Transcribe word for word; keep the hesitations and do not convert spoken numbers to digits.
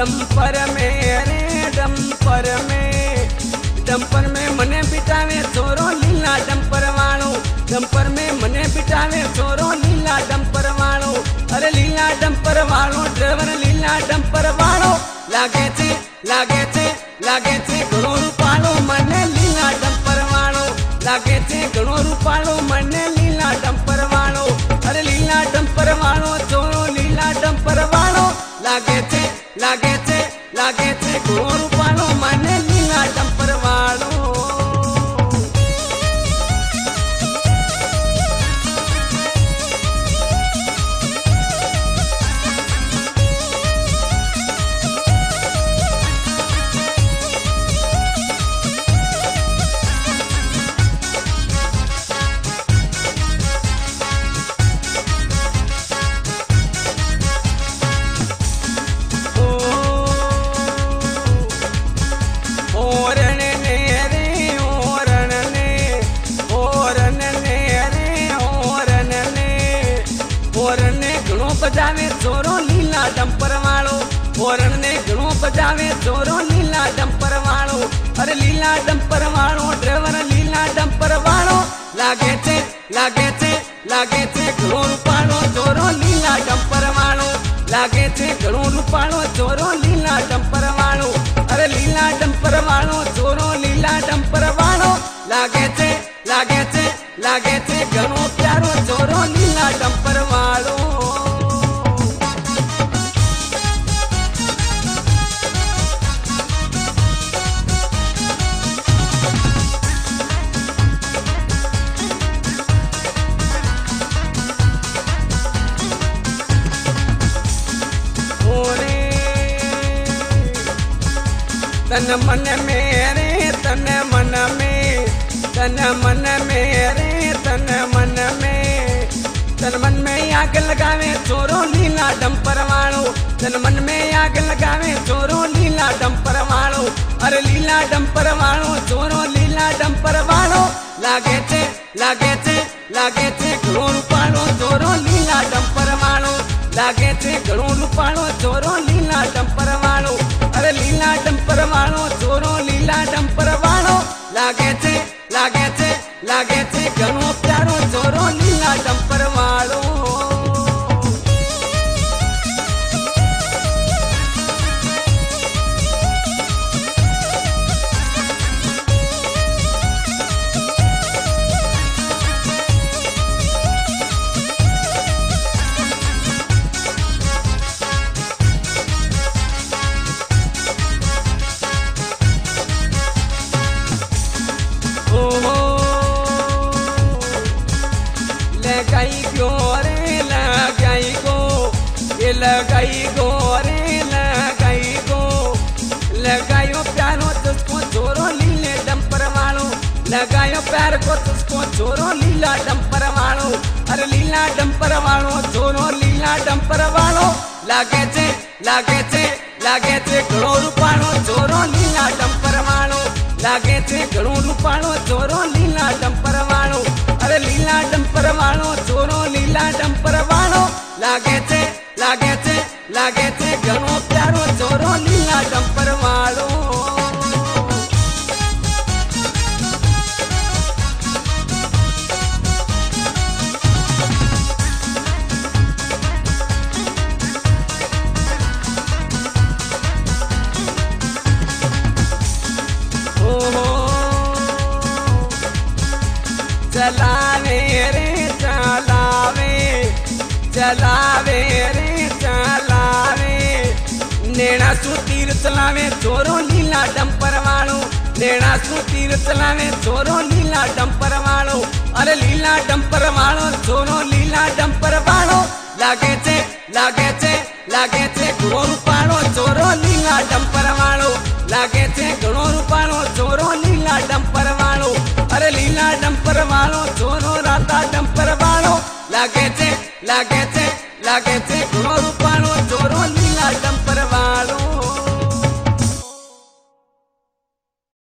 dumper में रे dumper में डंपर में मने बिठावे छोरो लीला डंपर वालो डंपर में मने बिठावे छोरो लीला डंपर वालो अरे लीला डंपर वालो ड्राइवर लीला डंपर वालो लागे छे लागे छे लागे छे घणो रूपालो मने लीला डंपर वालो लागे छे घणो रूपालो मने लीला डंपर वालो अरे लीला डंपर वालो छोरो लीला डंपर वालो लागे छे लागे छे लागे छे घणो रूपालो मने लीला डंपर वालो बजावे छोरो लीला डंपर वालो होरन ने घणो बजावे छोरो लीला डंपर वालो अरे लीला डंपर वालो ड्राइवर लीला डंपर वालो लागे छे लागे छे लागे छे घणो रूपालो छोरो लीला डंपर वालो लागे छे घणो रूपालो छोरो लीला डंपर वालो अरे लीला डंपर वालो छोरो लीला डंपर वालो लागे छे लागे छे लागे छे घणो प्यारो छोरो लीला डंपर वालो तन मन में रे तन मन में तन मन में रे तन मन में तन मन में आग लगावे छोरो लीला डंपर वालो तन मन में आग लगावे छोरो लीला डंपर वालो अरे लीला डंपर वालो छोरो लीला डंपर वालो लागे छे लागे छे लागे छे घणो रूपालो छोरो लीला डंपर वालो लागे छे घणो रूपालो छोरो लीला डंपर वालो अरे लीला डंपर वालो छोरो लीला डंपर वालो लागे छे लागे छे लागे छे घणो प्यारो छोरो लीला डंपर वालो लगाई गो रे लगाई गो ये लगाई गो रे लगाई गो लगायो प्यारो तुझको छोरो लीले डंपर वालो लगायो प्यार को तुझको छोरो लीला डंपर वालो अरे लीला डंपर वालो छोरो लीला डंपर वालो लागे छे लागे छे लागे छे घणो रूपालो छोरो लीला डंपर वालो लागे छे घणो रूपालो छोरो लीला डंपर वालो अरे लीला डंपर वालो छोरो लीला डंपर वालो लागे छे लागे छे लागे छे घणो प्यारो छोरो लीला डंपर वालो चलावे रे चलावे चलावे रे चलावे नेणा सु तीर चलावे छोरो लीला डंपर वालो नेणा सु तीर चलावे छोरो लीला डंपर वालो अरे लीला डंपर वालो छोरो लीला डंपर वालो लागे छे लागे छे लागे छे घणो रूपालो छोरो लीला डंपर वालो लागे छे घणो रूपालो छोरो लीला डंपर वालो अरे लीला डंपर वालो छोरो राता डंपर वालो लागे छे लागे छे लागे छे घणो रूपालो छोरो